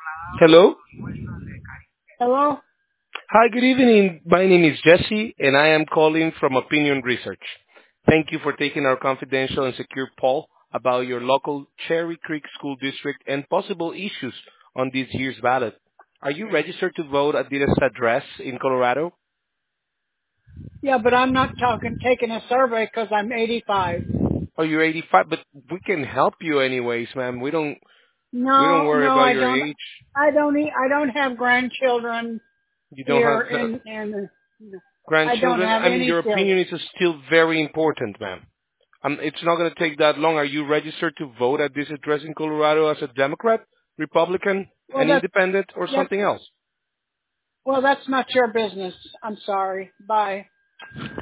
Hello. Hello? Hi, good evening. My name is Jesse, and I am calling from Opinion Research. Thank you for taking our confidential and secure poll about your local Cherry Creek School District and possible issues on this year's ballot. Are you registered to vote at this address in Colorado? Yeah, but I'm not taking a survey because I'm 85. Oh, you're 85, but we can help you anyways, ma'am. We don't No, worry no, about I your don't. age. I don't have grandchildren You don't here, have and I don't grandchildren. have I mean, any your children. opinion is still very important, ma'am. It's not going to take that long. Are you registered to vote at this address in Colorado as a Democrat, Republican, Well, an independent, or that's something else? well, that's not your business. I'm sorry. Bye.